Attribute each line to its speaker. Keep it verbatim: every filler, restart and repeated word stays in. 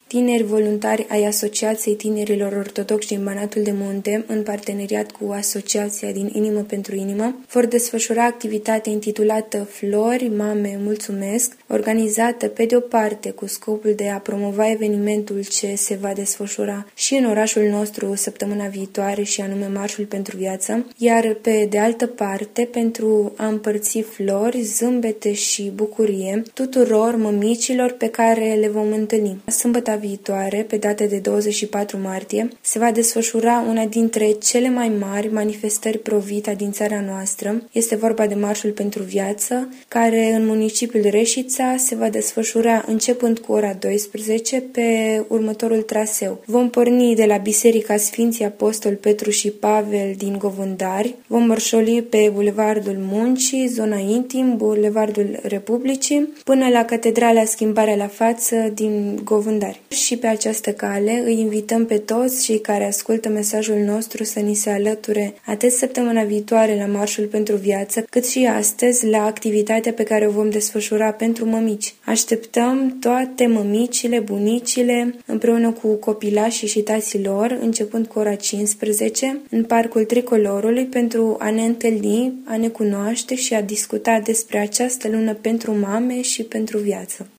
Speaker 1: tineri voluntari ai Asociației Tinerilor Ortodoxi din Banatul de Munte, în parteneriat cu Asociația din Inimă pentru Inimă, vor desfășura activitatea intitulată Flori, Mame, Mulțumesc, organizată pe de o parte cu scopul de a promova evenimentul ce se va desfășura și în orașul nostru săptămâna viitoare, și anume Marșul pentru Viață, iar pe de altă parte pentru a împărți flori, zâmbete și bucurie tuturor mămicilor pe care le vom întâlni. Sâmbăta viitoare, pe data de douăzeci și patru martie, se va desfășura una dintre cele mai mari manifestări pro-vita din țara noastră. Este vorba de Marșul pentru Viață, care în municipiul Reșița se va desfășura începând cu ora douăsprezece pe următorul traseu. Vom porni de la Biserica Sfinții Apostol Petru și Pavel din Govândari, vom mărșoli pe Bulevardul Muncii, zona Intim, Bulevardul Republicii, până la Catedrala Schimbarea la Față din Govândari. Și pe această cale îi invităm pe toți cei care ascultă mesajul nostru să ni se alăture atât săptămâna viitoare la Marșul pentru Viață, cât și astăzi la activitatea pe care o vom desfășura pentru mămici. Așteptăm toate mămicile, bunicile, împreună cu copilașii și tații lor, începând cu ora cincisprezece, în Parcul Tricolorului, pentru a ne întâlni, a ne cunoaște și a discuta despre această lună pentru mame și pentru viață.